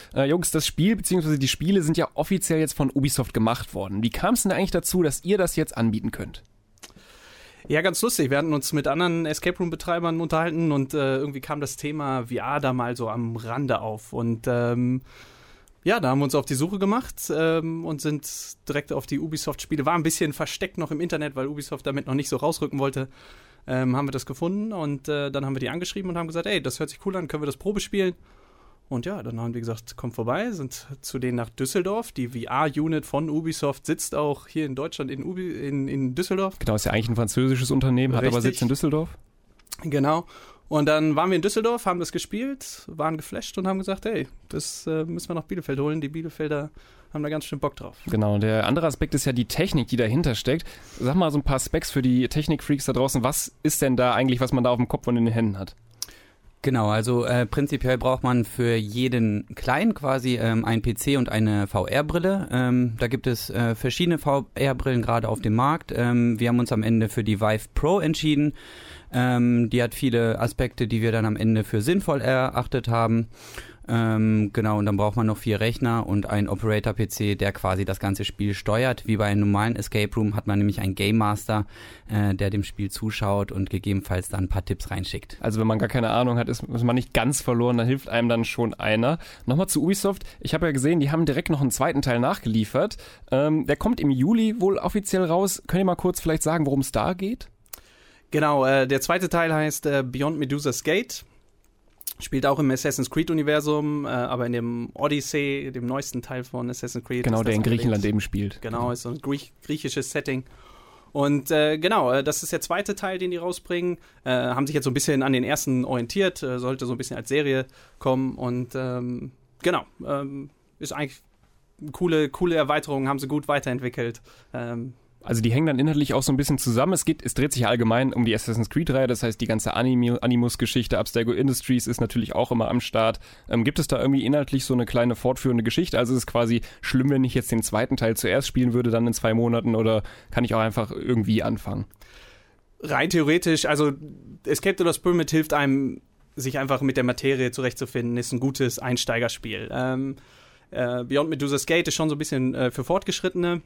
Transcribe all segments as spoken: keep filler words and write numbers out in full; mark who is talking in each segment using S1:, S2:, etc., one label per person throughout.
S1: Äh, Jungs, das Spiel bzw. die Spiele sind ja offiziell jetzt von Ubisoft gemacht worden. Wie kam es denn eigentlich dazu, dass ihr das jetzt anbieten könnt?
S2: Ja, ganz lustig. Wir hatten uns mit anderen Escape Room-Betreibern unterhalten und äh, irgendwie kam das Thema V R da mal so am Rande auf. Und ähm, ja, da haben wir uns auf die Suche gemacht ähm, und sind direkt auf die Ubisoft-Spiele. War ein bisschen versteckt noch im Internet, weil Ubisoft damit noch nicht so rausrücken wollte. Ähm, haben wir das gefunden und äh, dann haben wir die angeschrieben und haben gesagt, ey, das hört sich cool an, können wir das Probe spielen? Und ja, dann haben die gesagt, kommt vorbei, sind zu denen nach Düsseldorf. Die V R-Unit von Ubisoft sitzt auch hier in Deutschland in, Ubi, in, in Düsseldorf.
S1: Genau, ist ja eigentlich ein französisches Unternehmen, hat
S2: Richtig.
S1: aber Sitz in Düsseldorf.
S2: Genau. Und dann waren wir in Düsseldorf, haben das gespielt, waren geflasht und haben gesagt, hey, das äh, müssen wir nach Bielefeld holen. Die Bielefelder haben da ganz schön Bock drauf.
S1: Genau, der andere Aspekt ist ja die Technik, die dahinter steckt. Sag mal so ein paar Specs für die Technikfreaks da draußen. Was ist denn da eigentlich, was man da auf dem Kopf und in den Händen hat?
S3: Genau, also äh, prinzipiell braucht man für jeden Client quasi ähm, einen P C und eine V R-Brille. Ähm, da gibt es äh, verschiedene V R-Brillen gerade auf dem Markt. Ähm, wir haben uns am Ende für die Vive Pro entschieden. Ähm, die hat viele Aspekte, die wir dann am Ende für sinnvoll erachtet haben. Ähm, genau, und dann braucht man noch vier Rechner und einen Operator-P C, der quasi das ganze Spiel steuert. Wie bei einem normalen Escape Room hat man nämlich einen Game Master, äh, der dem Spiel zuschaut und gegebenenfalls dann ein paar Tipps reinschickt.
S1: Also wenn man gar keine Ahnung hat, ist, ist man nicht ganz verloren, dann hilft einem dann schon einer. Nochmal zu Ubisoft. Ich habe ja gesehen, die haben direkt noch einen zweiten Teil nachgeliefert. Ähm, der kommt im Juli wohl offiziell raus. Könnt ihr mal kurz vielleicht sagen, worum es da geht?
S2: Genau, äh, der zweite Teil heißt äh, Beyond Medusa's Gate. Spielt auch im Assassin's Creed-Universum, äh, aber in dem Odyssey, dem neuesten Teil von Assassin's Creed.
S1: Genau, der in Griechenland
S2: angelegt.
S1: eben spielt.
S2: Genau, ist so ein Griech- griechisches Setting. Und äh, genau, äh, das ist der zweite Teil, den die rausbringen. Äh, haben sich jetzt so ein bisschen an den ersten orientiert, äh, sollte so ein bisschen als Serie kommen. Und ähm, genau, ähm, ist eigentlich eine coole, coole Erweiterung, haben sie gut weiterentwickelt. Ähm,
S1: Also die hängen dann inhaltlich auch so ein bisschen zusammen. Es geht, es dreht sich ja allgemein um die Assassin's Creed-Reihe, das heißt die ganze Anime, Animus-Geschichte, Abstergo Industries ist natürlich auch immer am Start. Ähm, gibt es da irgendwie inhaltlich so eine kleine fortführende Geschichte? Also ist es quasi schlimm, wenn ich jetzt den zweiten Teil zuerst spielen würde, dann in zwei Monaten, oder kann ich auch einfach irgendwie anfangen?
S2: Rein theoretisch, also Escape to the Pyramid hilft einem, sich einfach mit der Materie zurechtzufinden, ist ein gutes Einsteigerspiel. Ähm, äh, Beyond Medusa's Gate ist schon so ein bisschen äh, für Fortgeschrittene.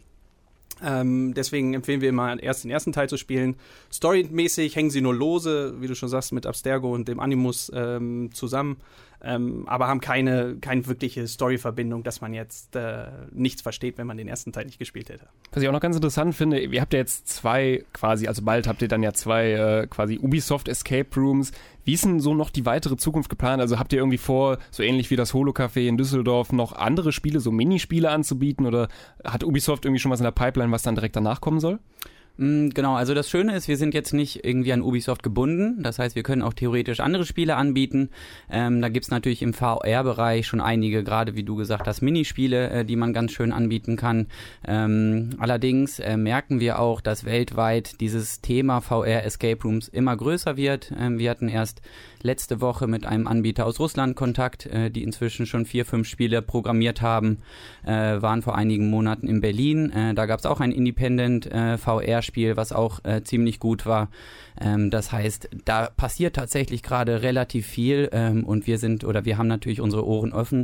S2: Ähm, deswegen empfehlen wir immer, erst den ersten Teil zu spielen. Storymäßig hängen sie nur lose, wie du schon sagst, mit Abstergo und dem Animus ähm, zusammen, ähm, aber haben keine, keine wirkliche Story-Verbindung, dass man jetzt äh, nichts versteht, wenn man den ersten Teil nicht gespielt hätte.
S1: Was ich auch noch ganz interessant finde, ihr habt ja jetzt zwei quasi, also bald habt ihr dann ja zwei äh, quasi Ubisoft Escape Rooms. Wie ist denn so noch die weitere Zukunft geplant? Also habt ihr irgendwie vor, so ähnlich wie das Holo-Café in Düsseldorf, noch andere Spiele, so Minispiele anzubieten, oder hat Ubisoft irgendwie schon was in der Pipeline, was dann direkt danach kommen soll?
S3: Genau, also das Schöne ist, wir sind jetzt nicht irgendwie an Ubisoft gebunden. Das heißt, wir können auch theoretisch andere Spiele anbieten. Ähm, da gibt's natürlich im V R-Bereich schon einige, gerade wie du gesagt hast, Minispiele, äh, die man ganz schön anbieten kann. Ähm, allerdings äh, merken wir auch, dass weltweit dieses Thema V R-Escape Rooms immer größer wird. Ähm, wir hatten erst letzte Woche mit einem Anbieter aus Russland Kontakt, äh, die inzwischen schon vier, fünf Spiele programmiert haben, äh, waren vor einigen Monaten in Berlin. Äh, da gab's auch ein Independent äh, V R-Spiel, was auch äh, ziemlich gut war. Ähm, das heißt, da passiert tatsächlich gerade relativ viel ähm, und wir sind, oder wir haben natürlich unsere Ohren offen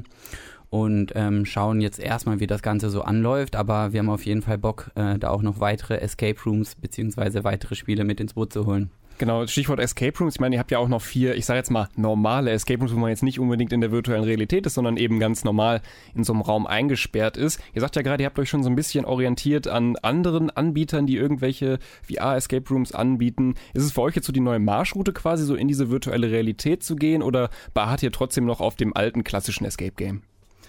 S3: und ähm, schauen jetzt erstmal, wie das Ganze so anläuft, aber wir haben auf jeden Fall Bock, äh, da auch noch weitere Escape Rooms beziehungsweise weitere Spiele mit ins Boot zu holen.
S1: Genau, Stichwort Escape Rooms. Ich meine, ihr habt ja auch noch vier, ich sage jetzt mal, normale Escape Rooms, wo man jetzt nicht unbedingt in der virtuellen Realität ist, sondern eben ganz normal in so einem Raum eingesperrt ist. Ihr sagt ja gerade, ihr habt euch schon so ein bisschen orientiert an anderen Anbietern, die irgendwelche V R-Escape Rooms anbieten. Ist es für euch jetzt so die neue Marschroute quasi, so in diese virtuelle Realität zu gehen, oder beharrt ihr trotzdem noch auf dem alten klassischen Escape Game?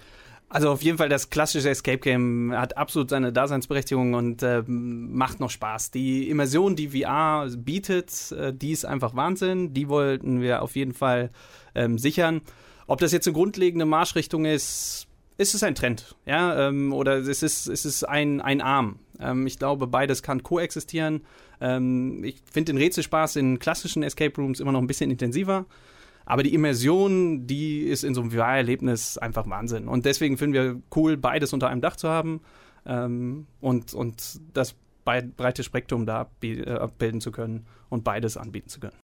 S2: Also auf jeden Fall, das klassische Escape Game hat absolut seine Daseinsberechtigung und äh, macht noch Spaß. Die Immersion, die V R bietet, äh, die ist einfach Wahnsinn. Die wollten wir auf jeden Fall ähm, sichern. Ob das jetzt eine grundlegende Marschrichtung ist, ist es ein Trend, ja, ähm, oder es ist, es ist ein, ein Arm. Ähm, ich glaube, beides kann koexistieren. Ähm, ich finde den Rätselspaß in klassischen Escape Rooms immer noch ein bisschen intensiver. Aber die Immersion, die ist in so einem V R-Erlebnis einfach Wahnsinn. Und deswegen finden wir cool, beides unter einem Dach zu haben ähm, und, und das breite Spektrum da abbilden zu können und beides anbieten zu können.